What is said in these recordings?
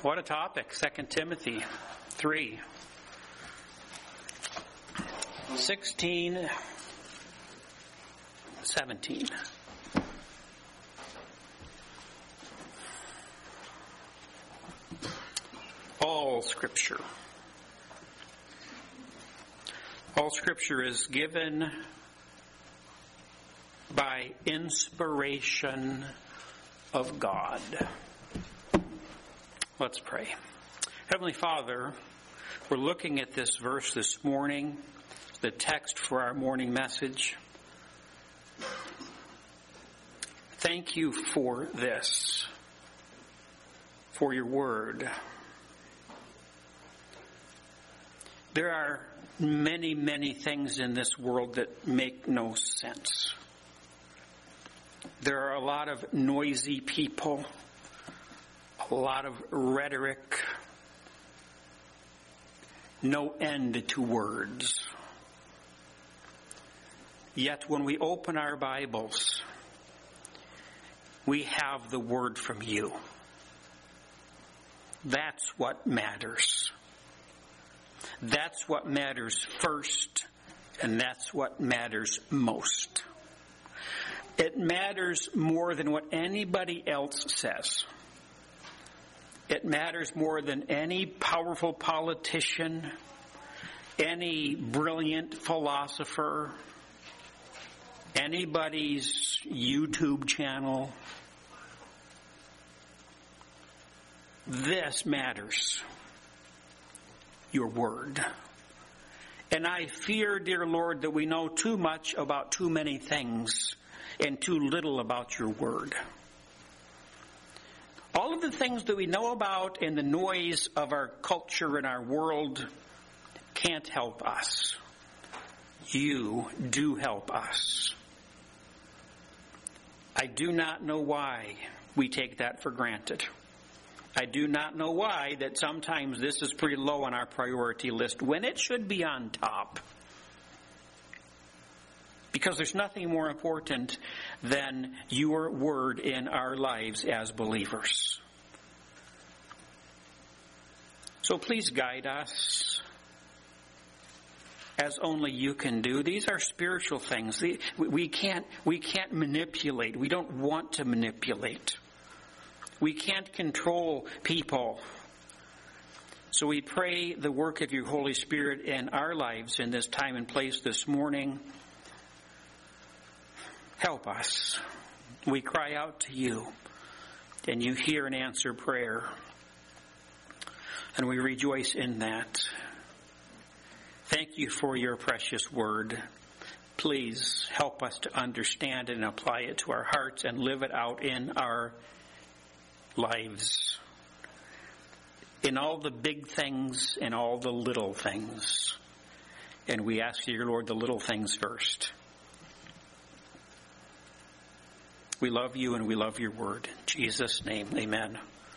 what a topic. 2 Timothy 3. 16, 17. All Scripture. All Scripture is given by inspiration of God. Let's pray. Heavenly Father, we're looking at this verse this morning, the text for our morning message. Thank you for this, for your word. There are many, many things in this world that make no sense. There are a lot of noisy people, a lot of rhetoric, no end to words. Yet when we open our Bibles, we have the word from you. That's what matters. That's what matters first, and that's what matters most. It matters more than what anybody else says. It matters more than any powerful politician, any brilliant philosopher, anybody's YouTube channel. This matters. Your word. And I fear, dear Lord, that we know too much about too many things and too little about your word. All of the things that we know about in the noise of our culture and our world can't help us. You do help us. I do not know why we take that for granted. I do not know why that sometimes this is pretty low on our priority list when it should be on top. Because there's nothing more important than your word in our lives as believers. So please guide us as only you can do. These are spiritual things. We can't manipulate. We don't want to manipulate. We can't control people. So we pray the work of your Holy Spirit in our lives in this time and place this morning. Help us. We cry out to you, and you hear and answer prayer. And we rejoice in that. Thank you for your precious word. Please help us to understand it and apply it to our hearts and live it out in our lives, in all the big things and all the little things. And we ask you, Lord, the little things first. We love you and we love your word. In Jesus' name, amen.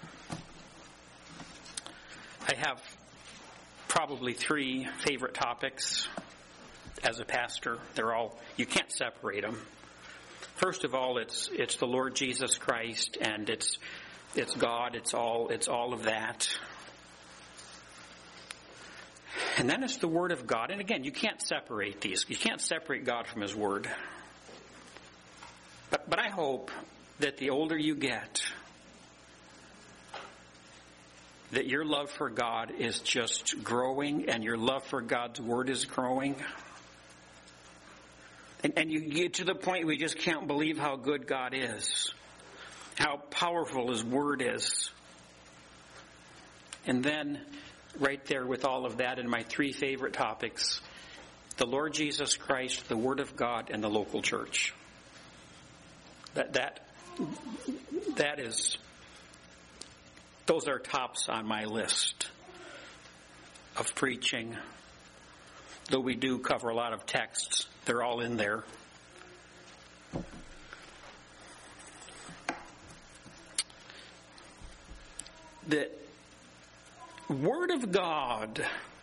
I have probably 3 favorite topics as a pastor. They're all, you can't separate them. First of all, it's the Lord Jesus Christ, and it's God, it's all of that. And then it's the Word of God. And again, you can't separate these. You can't separate God from His Word. But I hope that the older you get, that your love for God is just growing and your love for God's Word is growing. And you get to the point where you just can't believe how good God is, how powerful His Word is. And then, right there with all of that, in my 3 favorite topics, the Lord Jesus Christ, the Word of God, and the local church. That is, those are tops on my list of preaching. Though we do cover a lot of texts, they're all in there. The Word of God,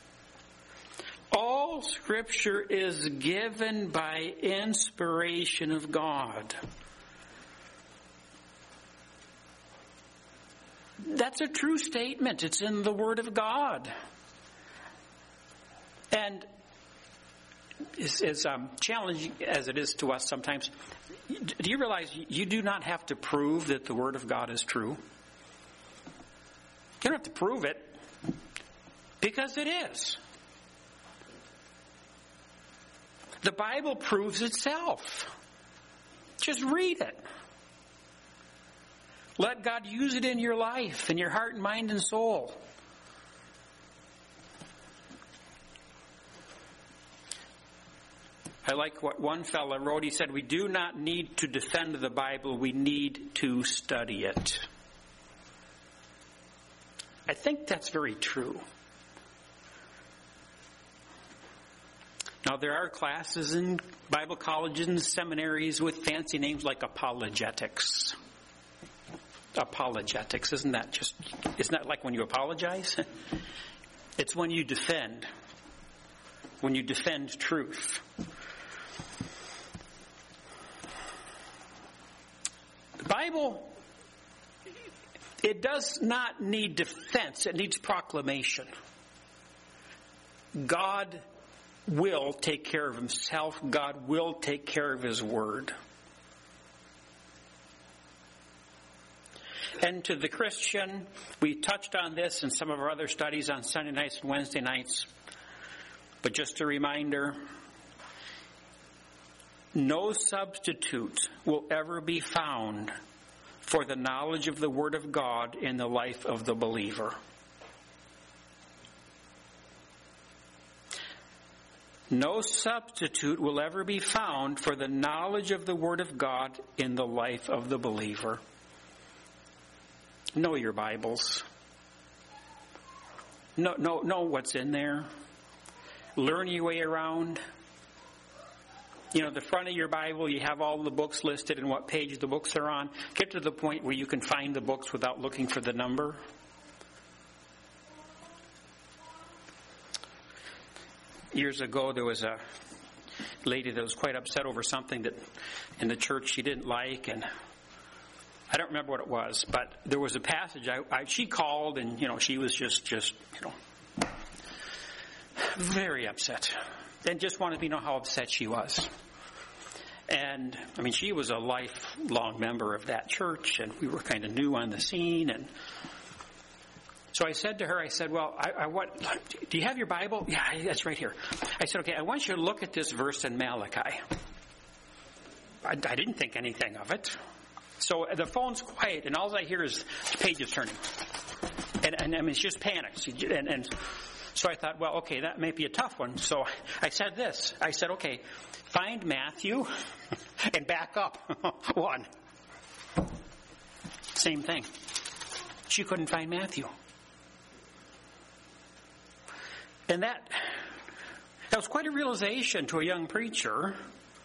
all Scripture is given by inspiration of God. That's a true statement. It's in the Word of God. And as challenging as it is to us sometimes, do you realize you do not have to prove that the Word of God is true? You don't have to prove it, because it is. The Bible proves itself. Just read it. Let God use it in your life, in your heart and mind and soul. I like what one fellow wrote. He said, we do not need to defend the Bible, we need to study it. I think that's very true. Now, there are classes in Bible colleges and seminaries with fancy names like apologetics. Apologetics, isn't that like when you apologize? It's when you defend truth. The Bible, it does not need defense, it needs proclamation. God will take care of himself. God will take care of his word. And to the Christian, we touched on this in some of our other studies on Sunday nights and Wednesday nights. But just a reminder, no substitute will ever be found for the knowledge of the Word of God in the life of the believer. No substitute will ever be found for the knowledge of the Word of God in the life of the believer. Know your Bibles. Know what's in there. Learn your way around. You know, the front of your Bible, you have all the books listed and what page the books are on. Get to the point where you can find the books without looking for the number. Years ago, there was a lady that was quite upset over something that in the church she didn't like, and I don't remember what it was, but there was a passage. She called, and she was just very upset, and just wanted me to know how upset she was. And she was a lifelong member of that church, and we were kind of new on the scene, and so I said to her, well, do you have your Bible? Yeah, that's right here. I said, okay, I want you to look at this verse in Malachi. I didn't think anything of it. So the phone's quiet, and all I hear is the pages turning. And it's just panic. And so I thought, well, okay, that may be a tough one. So I said this. I said, okay, find Matthew and back up one. Same thing. She couldn't find Matthew. And that was quite a realization to a young preacher,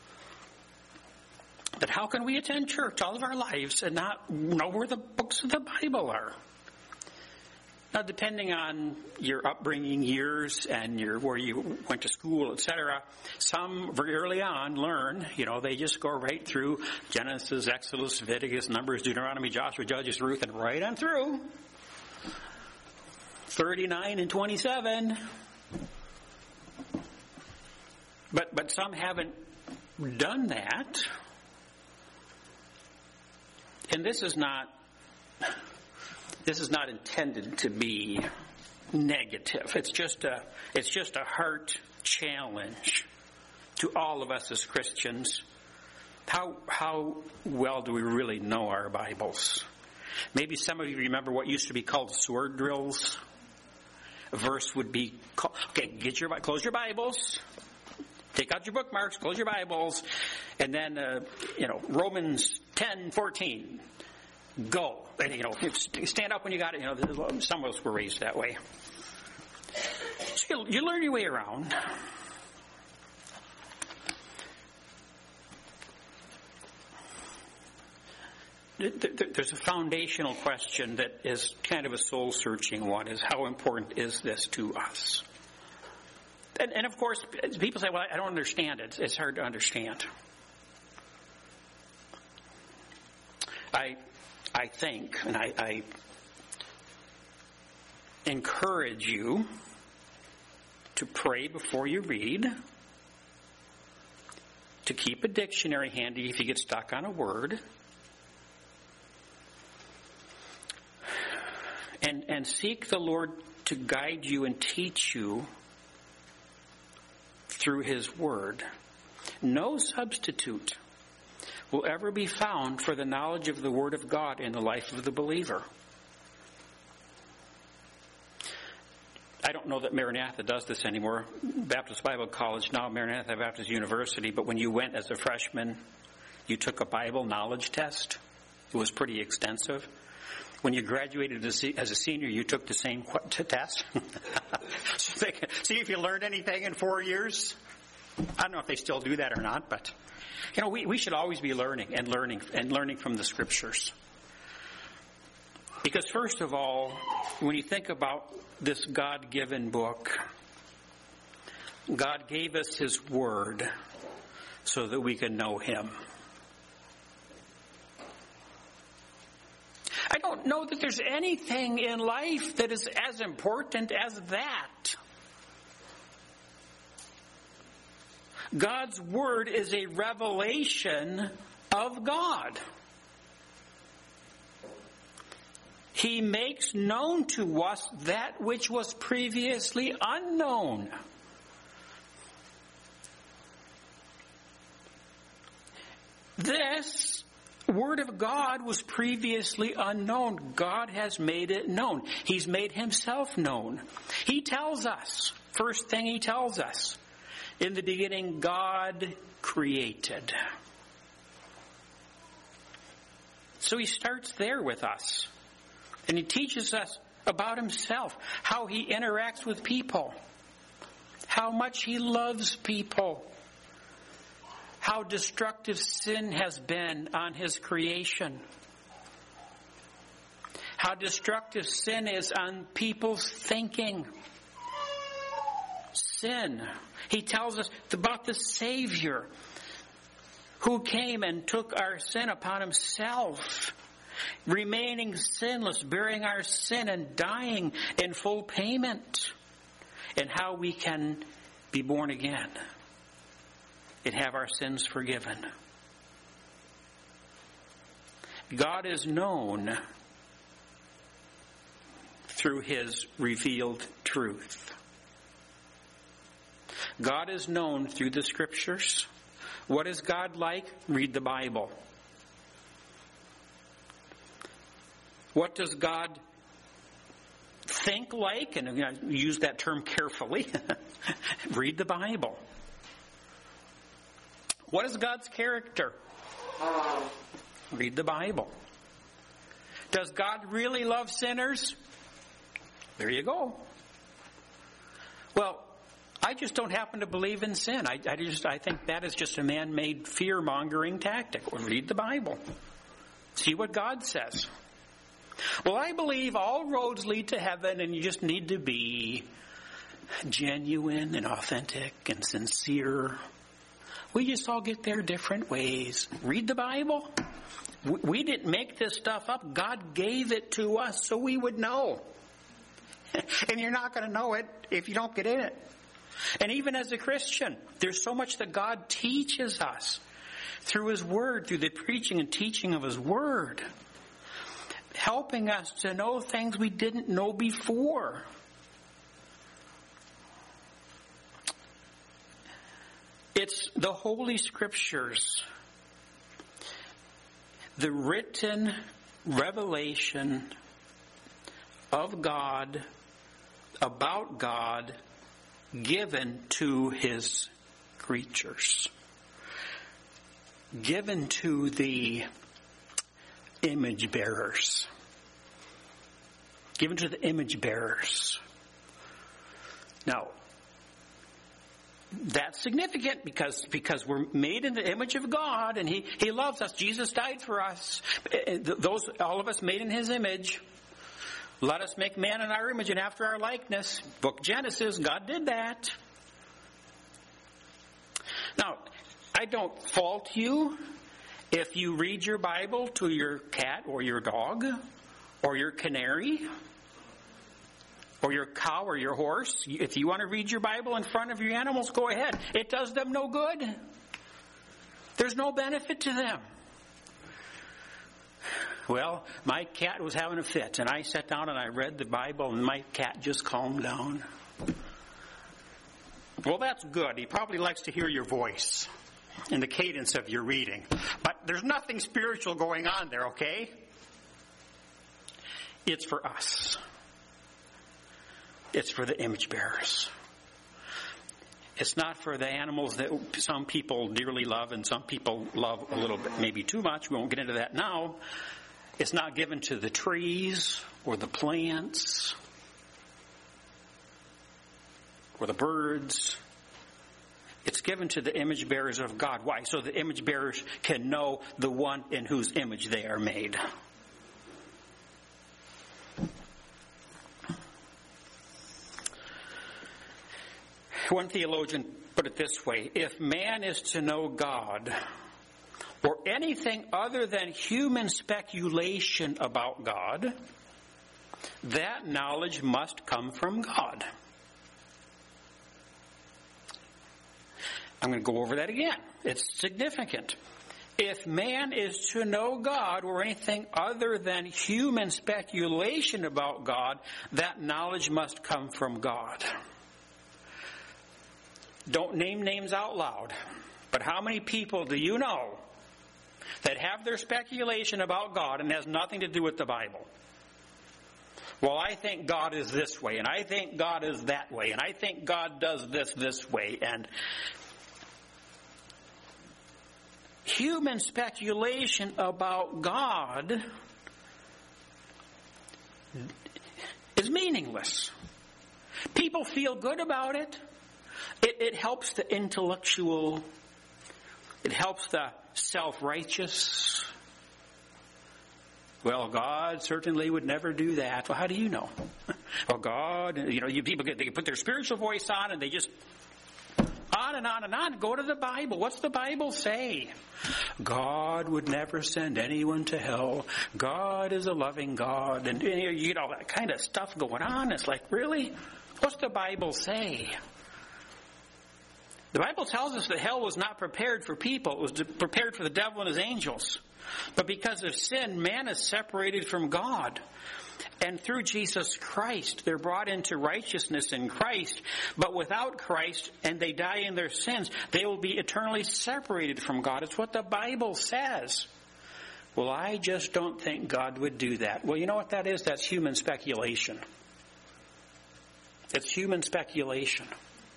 that how can we attend church all of our lives and not know where the books of the Bible are? Now, depending on your upbringing years and where you went to school, etc., some very early on learn, they just go right through Genesis, Exodus, Leviticus, Numbers, Deuteronomy, Joshua, Judges, Ruth, and right on through 39 and 27. But some haven't done that. And this is not intended to be negative. It's just a heart challenge to all of us as Christians. How well do we really know our Bibles? Maybe some of you remember what used to be called sword drills. A verse would be, close your Bibles. Take out your bookmarks, close your Bibles, and then, Romans 10:14, go. And, stand up when you got it. Some of us were raised that way. So you learn your way around. There's a foundational question that is kind of a soul-searching one, is how important is this to us? And of course, people say, well, I don't understand it. It's hard to understand. I think, and I encourage you to pray before you read, to keep a dictionary handy if you get stuck on a word, and seek the Lord to guide you and teach you through His Word. No substitute will ever be found for the knowledge of the Word of God in the life of the believer. I don't know that Maranatha does this anymore. Baptist Bible College, now Maranatha Baptist University, but when you went as a freshman, you took a Bible knowledge test. It was pretty extensive. When you graduated as a senior, you took the same test. See if you learned anything in 4 years. I don't know if they still do that or not, but we should always be learning from the Scriptures. Because first of all, when you think about this God-given book, God gave us His Word so that we can know Him. I don't know that there's anything in life that is as important as that. God's Word is a revelation of God. He makes known to us that which was previously unknown. This Word of God was previously unknown. God has made it known. He's made Himself known. He tells us, first thing He tells us, in the beginning God created. So He starts there with us. And He teaches us about Himself, how He interacts with people, how much He loves people, how destructive sin has been on His creation, how destructive sin is on people's thinking. Sin. He tells us about the Savior who came and took our sin upon Himself, remaining sinless, bearing our sin and dying in full payment, and how we can be born again and have our sins forgiven. God is known through His revealed truth. God is known through the Scriptures. What is God like? Read the Bible. What does God think like? And I use that term carefully. Read the Bible. What is God's character? Read the Bible. Does God really love sinners? There you go. Well, I just don't happen to believe in sin. I think that is just a man-made fear-mongering tactic. Well, read the Bible. See what God says. Well, I believe all roads lead to heaven, and you just need to be genuine and authentic and sincere. We just all get there different ways. Read the Bible. We didn't make this stuff up. God gave it to us so we would know. And you're not going to know it if you don't get in it. And even as a Christian, there's so much that God teaches us through His Word, through the preaching and teaching of His Word, helping us to know things we didn't know before. It's the Holy Scriptures, the written revelation of God, about God, given to His creatures, given to the image bearers, given to the image bearers. Now, that's significant because we're made in the image of God, and He loves us. Jesus died for us. All of us made in His image. Let us make man in our image and after our likeness. Book Genesis, God did that. Now, I don't fault you if you read your Bible to your cat or your dog or your canary or your cow or your horse. If you want to read your Bible in front of your animals, go ahead. It does them no good. There's no benefit to them. Well, my cat was having a fit, and I sat down and I read the Bible, and my cat just calmed down. Well, that's good. He probably likes to hear your voice and the cadence of your reading. But there's nothing spiritual going on there, okay? It's for us. It's for the image bearers. It's not for the animals that some people dearly love and some people love a little bit, maybe too much. We won't get into that now. It's not given to the trees or the plants or the birds. It's given to the image bearers of God. Why? So the image bearers can know the one in whose image they are made. One theologian put it this way: if man is to know God, or anything other than human speculation about God, that knowledge must come from God. I'm going to go over that again. It's significant. If man is to know God or anything other than human speculation about God, that knowledge must come from God. Don't name names out loud, but how many people do you know that have their speculation about God and has nothing to do with the Bible? Well, I think God is this way, and I think God is that way, and I think God does this way. And human speculation about God is meaningless. People feel good about it. It helps the intellectual. It helps the self-righteous. Well, God certainly would never do that. Well, how do you know? Well, God, you people they put their spiritual voice on and they just on and on and on. Go to the Bible. What's the Bible say? God would never send anyone to hell. God is a loving God. And that kind of stuff going on. It's like, really? What's the Bible say? The Bible tells us that hell was not prepared for people. It was prepared for the devil and his angels. But because of sin, man is separated from God. And through Jesus Christ, they're brought into righteousness in Christ. But without Christ, and they die in their sins, they will be eternally separated from God. It's what the Bible says. Well, I just don't think God would do that. Well, you know what that is? That's human speculation. It's human speculation.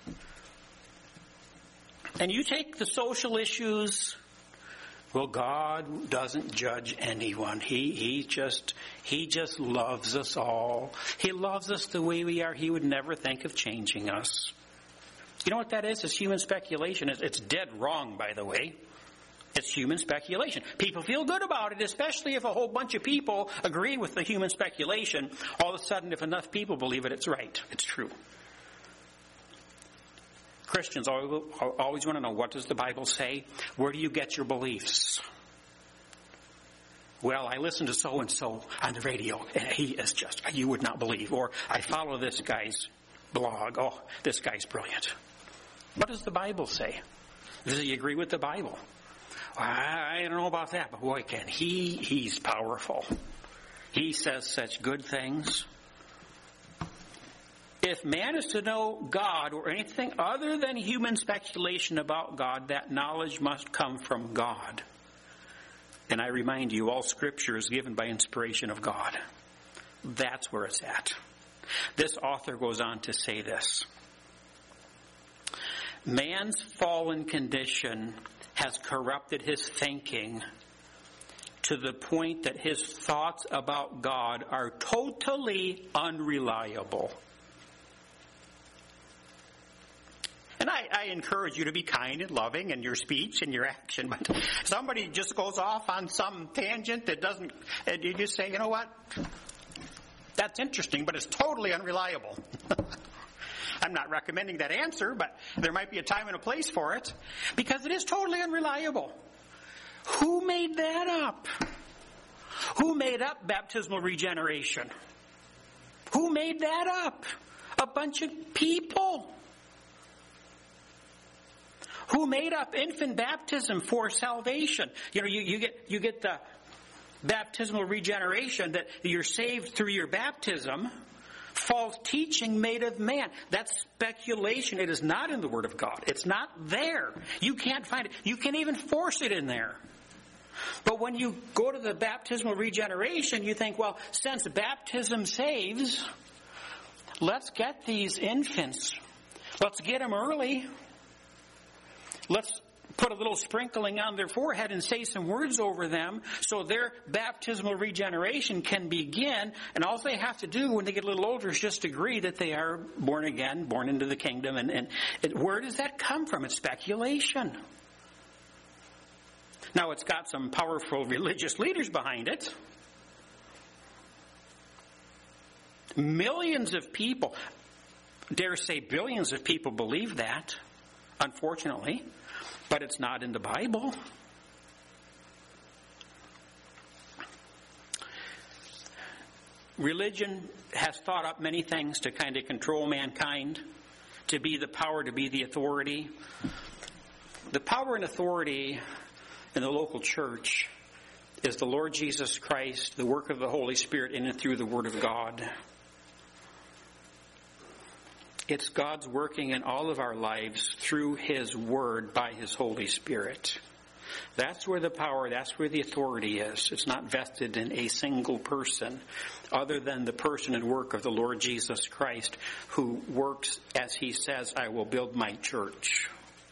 And you take the social issues. Well, God doesn't judge anyone. He just loves us all. He loves us the way we are. He would never think of changing us. You know what that is? It's human speculation. It's dead wrong, by the way. It's human speculation. People feel good about it, especially if a whole bunch of people agree with the human speculation. All of a sudden, if enough people believe it, it's right. It's true. Christians always want to know, what does the Bible say? Where do you get your beliefs? Well, I listen to so-and-so on the radio, and he is just, you would not believe. Or I follow this guy's blog. Oh, this guy's brilliant. What does the Bible say? Does he agree with the Bible? I don't know about that, but boy, he's powerful. He says such good things. If man is to know God or anything other than human speculation about God, that knowledge must come from God. And I remind you, all Scripture is given by inspiration of God. That's where it's at. This author goes on to say this. Man's fallen condition has corrupted his thinking to the point that his thoughts about God are totally unreliable. And I encourage you to be kind and loving in your speech and your action. But somebody just goes off on some tangent that doesn't, and you just say, you know what? That's interesting, but it's totally unreliable. I'm not recommending that answer, but there might be a time and a place for it. Because it is totally unreliable. Who made that up? Who made up baptismal regeneration? Who made that up? A bunch of people. Who made up infant baptism for salvation? You know, you get the baptismal regeneration that you're saved through your baptism. False teaching made of man. That's speculation. It is not in the Word of God. It's not there. You can't find it. You can't even force it in there. But when you go to the baptismal regeneration, you think, well, since baptism saves, let's get these infants. Let's get them early. Let's put a little sprinkling on their forehead and say some words over them so their baptismal regeneration can begin. And all they have to do when they get a little older is just agree that they are born again, born into the kingdom. And where does that come from? It's speculation. Now, it's got some powerful religious leaders behind it. Millions of people, dare say billions of people believe that, unfortunately. But it's not in the Bible. Religion has thought up many things to kind of control mankind, to be the power, to be the authority. The power and authority in the local church is the Lord Jesus Christ, the work of the Holy Spirit in and through the Word of God. It's God's working in all of our lives through His Word by His Holy Spirit. That's where the power, that's where the authority is. It's not vested in a single person other than the person and work of the Lord Jesus Christ, who works as He says, I will build my church.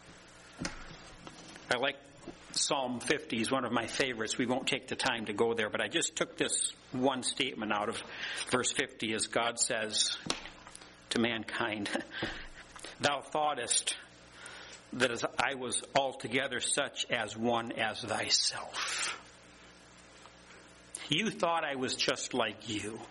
I like Psalm 50 is one of my favorites. We won't take the time to go there, but I just took this one statement out of verse 50 as God says to mankind, thou thoughtest that as I was altogether such as one as thyself. You thought I was just like you.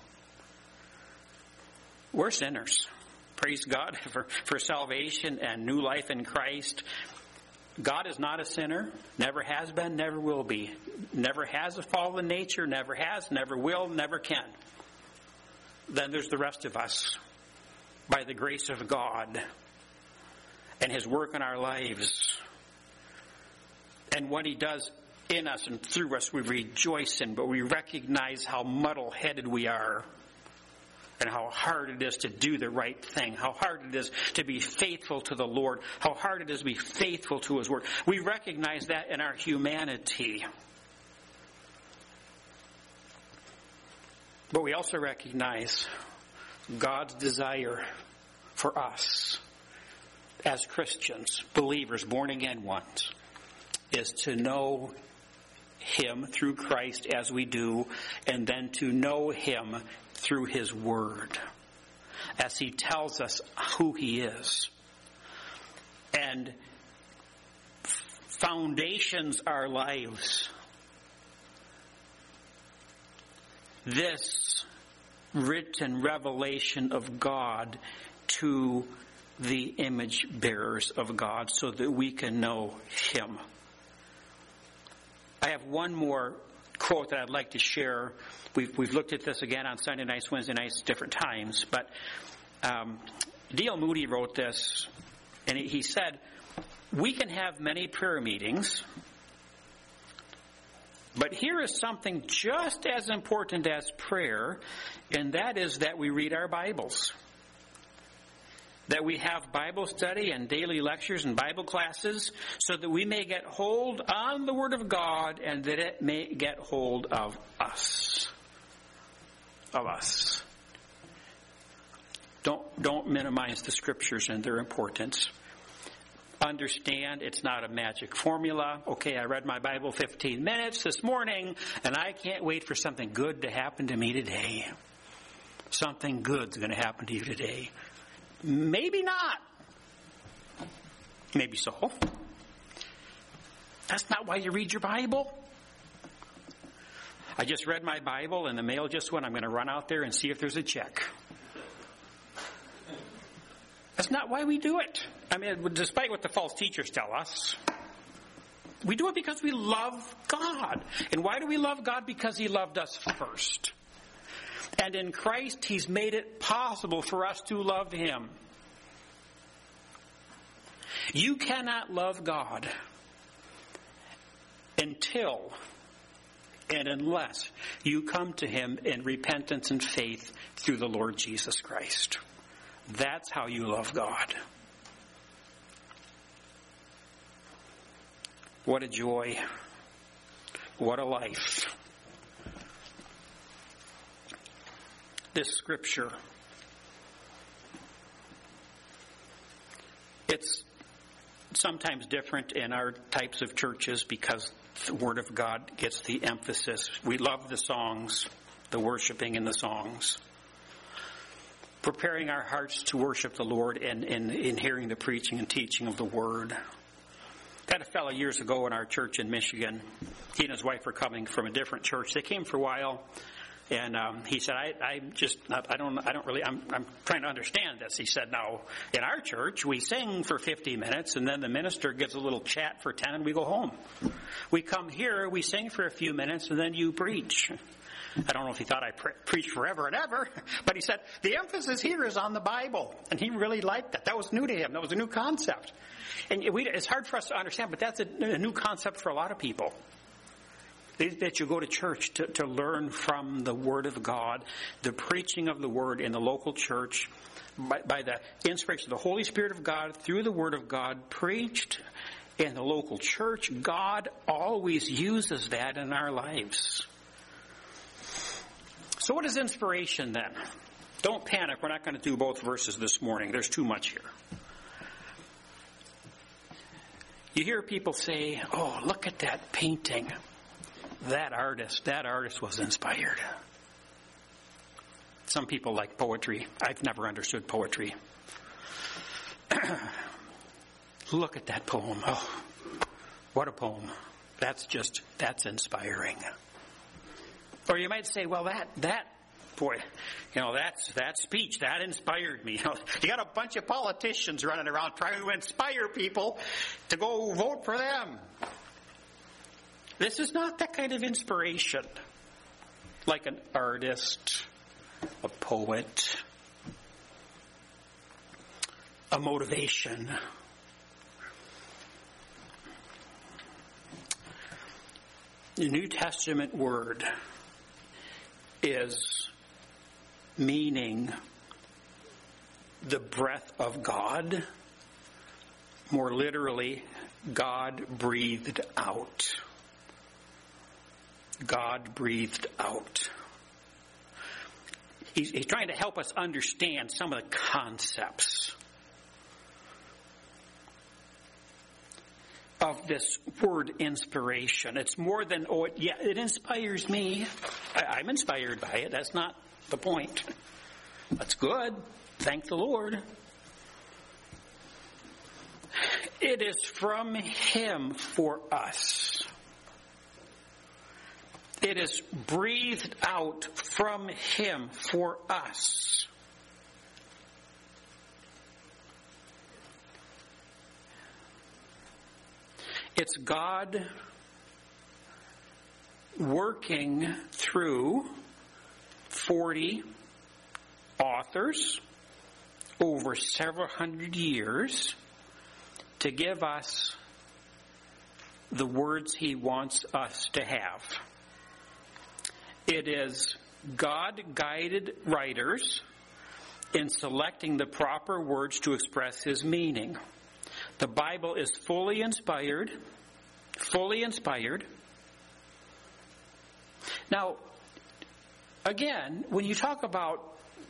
We're sinners. Praise God for salvation and new life in Christ. God is not a sinner, never has been, never will be. Never has a fallen nature, never has, never will, never can. Then there's the rest of us. By the grace of God and His work in our lives. And what He does in us and through us, we rejoice in, but we recognize how muddle-headed we are and how hard it is to do the right thing, how hard it is to be faithful to the Lord, how hard it is to be faithful to His Word. We recognize that in our humanity. But we also recognize God's desire for us as Christians, believers, born again ones, is to know Him through Christ as we do, and then to know Him through His Word as He tells us who He is. And foundations our lives. This written revelation of God to the image bearers of God so that we can know Him. I have one more quote that I'd like to share. We've looked at this again on Sunday nights, Wednesday nights, different times, but D.L. Moody wrote this, and he said, we can have many prayer meetings, but here is something just as important as prayer, and that is that we read our Bibles. That we have Bible study and daily lectures and Bible classes so that we may get hold on the Word of God and that it may get hold of us. Of us. Don't minimize the Scriptures and their importance. Understand it's not a magic formula. Okay, I read my Bible 15 minutes this morning, and I can't wait for something good to happen to me today. Something good's going to happen to you today. Maybe not. Maybe so. That's not why you read your Bible. I just read my Bible and the mail just went. I'm going to run out there and see if there's a check. That's not why we do it. I mean, despite what the false teachers tell us, we do it because we love God. And why do we love God? Because He loved us first. And in Christ, He's made it possible for us to love Him. You cannot love God until and unless you come to Him in repentance and faith through the Lord Jesus Christ. That's how you love God. What a joy. What a life. This scripture, it's sometimes different in our types of churches because the Word of God gets the emphasis. We love the songs, the worshiping in the songs. Preparing our hearts to worship the Lord and in hearing the preaching and teaching of the Word. I had a fellow years ago in our church in Michigan. He and his wife were coming from a different church. They came for a while, and he said, I'm trying to understand this. He said, now, in our church, we sing for 50 minutes, and then the minister gives a little chat for 10, and we go home. We come here, we sing for a few minutes, and then you preach. I don't know if he thought I preached forever and ever, but he said, the emphasis here is on the Bible. And he really liked that. That was new to him. That was a new concept. And it's hard for us to understand, but that's a new concept for a lot of people. That you go to church to learn from the Word of God, the preaching of the Word in the local church, by the inspiration of the Holy Spirit of God, through the Word of God, preached in the local church. God always uses that in our lives. So what is inspiration then? Don't panic. We're not going to do both verses this morning. There's too much here. You hear people say, oh, look at that painting. That artist was inspired. Some people like poetry. I've never understood poetry. Look at that poem. Oh, what a poem. That's inspiring. Or you might say, well, that speech, that inspired me. You got a bunch of politicians running around trying to inspire people to go vote for them. This is not that kind of inspiration. Like an artist, a poet, a motivation. The New Testament word is meaning the breath of God. More literally, God breathed out. God breathed out. He's trying to help us understand some of the concepts of this word inspiration. It's more than, it inspires me. I'm inspired by it. That's not the point. That's good. Thank the Lord. It is from Him for us. It is breathed out from Him for us. It's God working through 40 authors over several hundred years to give us the words He wants us to have. It is God-guided writers in selecting the proper words to express His meaning. The Bible is fully inspired. Fully inspired. Now, again, when you talk about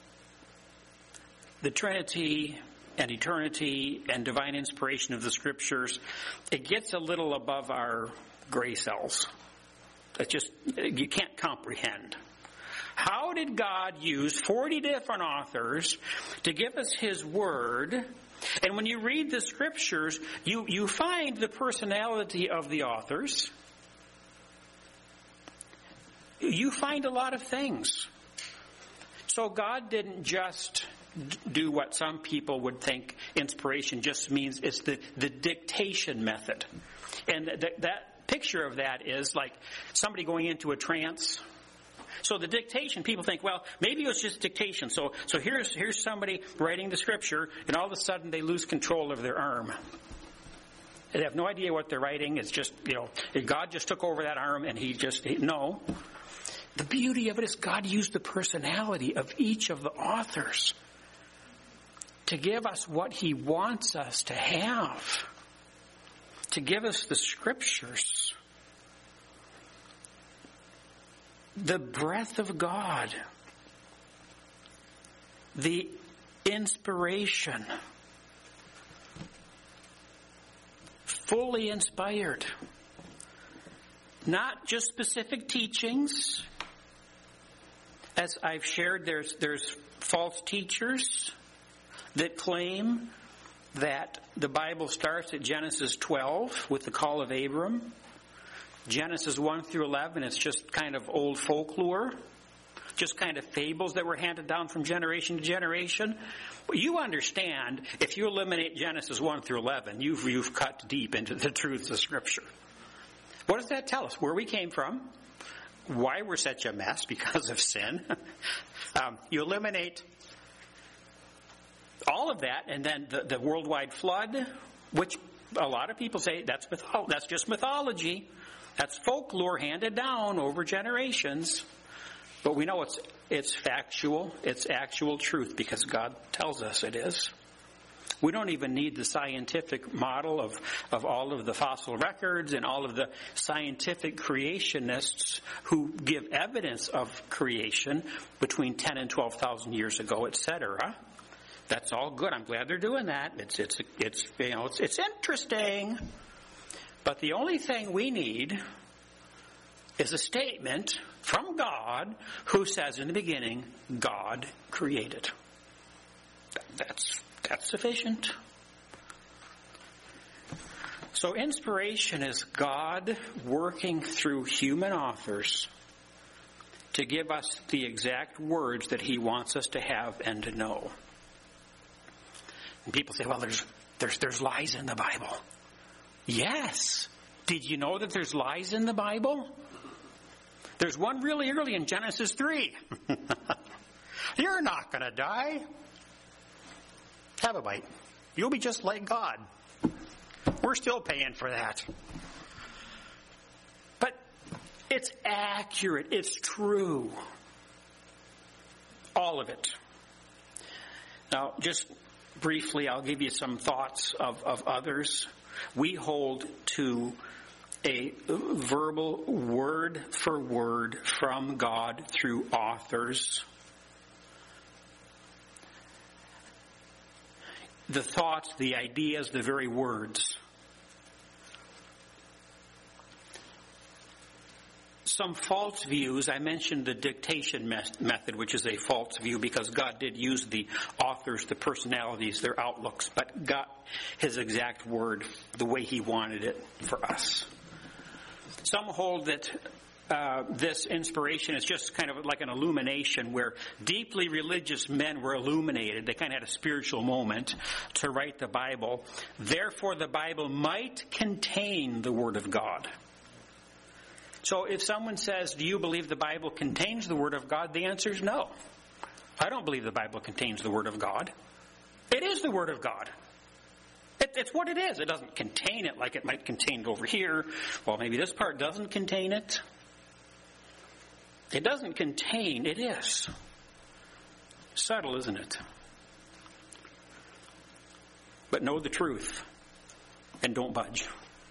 the Trinity and eternity and divine inspiration of the Scriptures, it gets a little above our gray cells. That just, you can't comprehend. How did God use 40 different authors to give us His Word? And when you read the Scriptures, you find the personality of the authors. You find a lot of things. So God didn't just do what some people would think inspiration just means. It's the dictation method. And that picture of that is like somebody going into a trance So the dictation, people think, well, maybe it was just dictation. So here's somebody writing the scripture, and all of a sudden they lose control of their arm. They have no idea what they're writing. It's just, God just took over that arm, and no. The beauty of it is God used the personality of each of the authors to give us what He wants us to have, to give us the scriptures. The breath of God, the inspiration, fully inspired. Not just specific teachings. As I've shared, there's false teachers that claim that the Bible starts at Genesis 12 with the call of Abram. Genesis 1 through 11, it's just kind of old folklore, just kind of fables that were handed down from generation to generation. But you understand, if you eliminate Genesis 1 through 11, you've cut deep into the truths of Scripture. What does that tell us? Where we came from, why we're such a mess because of sin. You eliminate all of that, and then the worldwide flood, which a lot of people say that's just mythology. That's folklore handed down over generations. But we know it's factual, it's actual truth because God tells us it is. We don't even need the scientific model of all of the fossil records and all of the scientific creationists who give evidence of creation between 10 and 12,000 years ago, etc. That's all good. I'm glad they're doing that. It's interesting. But the only thing we need is a statement from God who says in the beginning, God created. That's sufficient. So inspiration is God working through human authors to give us the exact words that He wants us to have and to know. And people say, well, there's lies in the Bible. Yes. Did you know that there's lies in the Bible? There's one really early in Genesis 3. You're not going to die. Have a bite. You'll be just like God. We're still paying for that. But it's accurate. It's true. All of it. Now, just briefly, I'll give you some thoughts of others. We hold to a verbal word for word from God through authors. The thoughts, the ideas, the very words. Some false views. I mentioned the dictation method, which is a false view because God did use the authors, the personalities, their outlooks, but got His exact word the way He wanted it for us. Some hold that this inspiration is just kind of like an illumination where deeply religious men were illuminated. They kind of had a spiritual moment to write the Bible. Therefore, the Bible might contain the Word of God. So if someone says, do you believe the Bible contains the Word of God? The answer is no. I don't believe the Bible contains the Word of God. It is the Word of God. It's what it is. It doesn't contain it like it might contain it over here. Well, maybe this part doesn't contain it. It doesn't contain, it is. Subtle, isn't it? But know the truth and don't budge.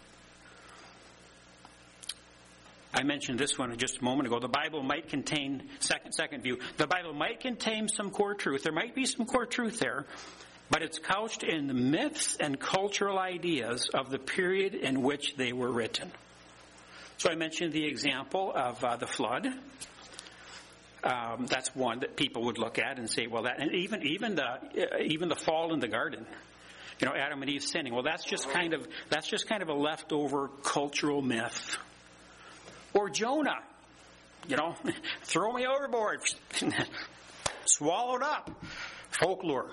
I mentioned this one just a moment ago. The Bible might contain, second view, the Bible might contain some core truth. There might be some core truth there, but it's couched in the myths and cultural ideas of the period in which they were written. So I mentioned the example of the flood. That's one that people would look at and say, well, that, and even the fall in the garden. Adam and Eve sinning. Well, that's just kind of a leftover cultural myth. Or Jonah, throw me overboard, swallowed up, folklore,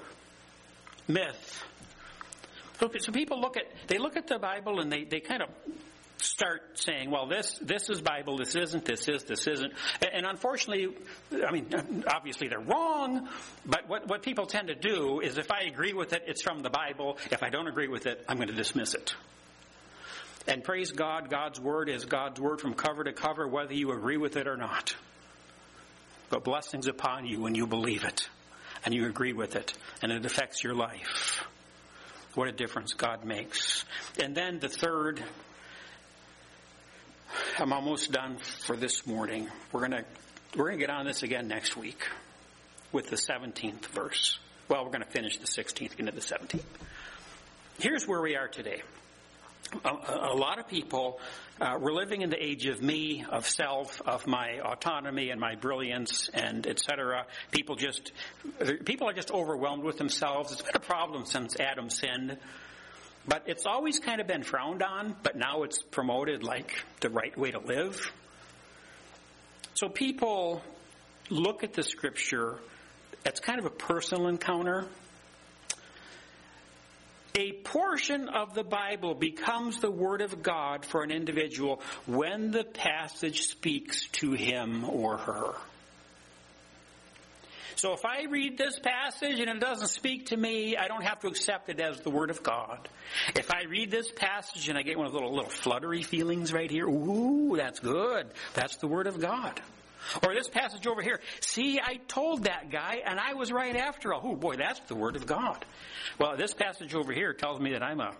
myth. So people look at the Bible and they kind of start saying, well, this is Bible, this isn't, this isn't. And unfortunately, I mean, obviously they're wrong, but what people tend to do is if I agree with it, it's from the Bible. If I don't agree with it, I'm going to dismiss it. And praise God, God's Word is God's Word from cover to cover, whether you agree with it or not. But blessings upon you when you believe it and you agree with it and it affects your life. What a difference God makes. And then the third, I'm almost done for this morning. We're going to get on this again next week with the 17th verse. Well, we're going to finish the 16th, get into the 17th. Here's where we are today. A lot of people, we're living in the age of me, of self, of my autonomy and my brilliance, and etc. People are just overwhelmed with themselves. It's been a problem since Adam sinned, but it's always kind of been frowned on, but now it's promoted like the right way to live. So people look at the Scripture, it's kind of a personal encounter. A portion of the Bible becomes the Word of God for an individual when the passage speaks to him or her. So if I read this passage and it doesn't speak to me, I don't have to accept it as the Word of God. If I read this passage and I get one of those little fluttery feelings right here, ooh, that's good. That's the Word of God. Or this passage over here, see, I told that guy and I was right after all. Oh boy, that's the Word of God. Well, this passage over here tells me that I'm a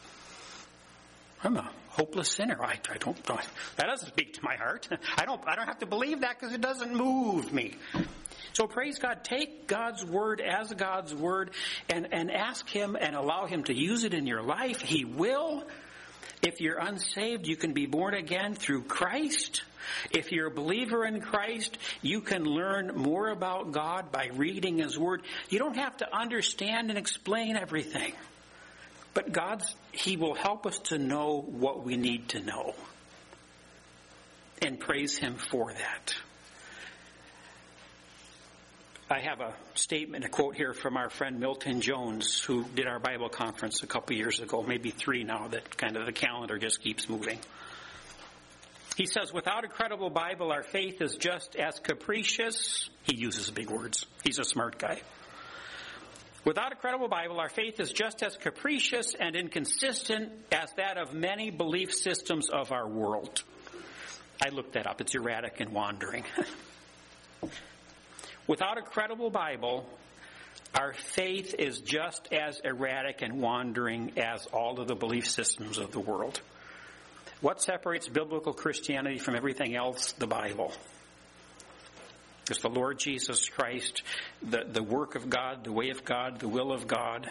hopeless sinner. I don't that doesn't speak to my heart. I don't have to believe that because it doesn't move me. So praise God, take God's Word as God's Word and ask Him and allow Him to use it in your life. He will. If you're unsaved, you can be born again through Christ. If you're a believer in Christ, you can learn more about God by reading His Word. You don't have to understand and explain everything. But He will help us to know what we need to know. And praise Him for that. I have a statement, a quote here from our friend Milton Jones, who did our Bible conference a couple years ago, maybe 3 now, that kind of the calendar just keeps moving. He says, without a credible Bible, our faith is just as capricious. He uses big words. He's a smart guy. Without a credible Bible, our faith is just as capricious and inconsistent as that of many belief systems of our world. I looked that up. It's erratic and wandering. Without a credible Bible, our faith is just as erratic and wandering as all of the belief systems of the world. What separates biblical Christianity from everything else? The Bible. It's the Lord Jesus Christ, the work of God, the way of God, the will of God.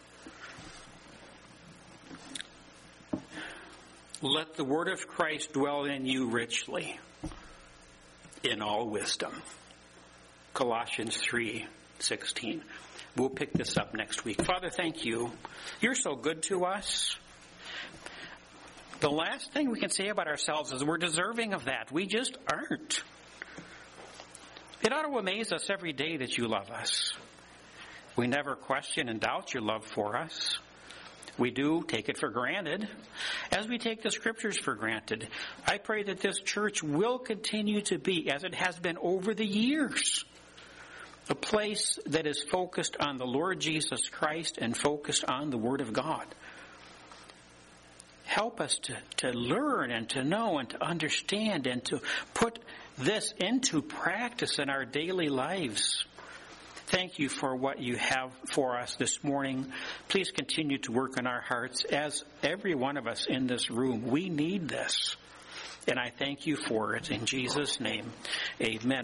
Let the word of Christ dwell in you richly in all wisdom. Colossians 3:16. We'll pick this up next week. Father, thank you. You're so good to us. The last thing we can say about ourselves is we're deserving of that. We just aren't. It ought to amaze us every day that you love us. We never question and doubt your love for us. We do take it for granted, as we take the Scriptures for granted. I pray that this church will continue to be, as it has been over the years, a place that is focused on the Lord Jesus Christ and focused on the Word of God. Help us to learn and to know and to understand and to put this into practice in our daily lives. Thank you for what you have for us this morning. Please continue to work on our hearts, as every one of us in this room. We need this. And I thank you for it. In Jesus' name, amen.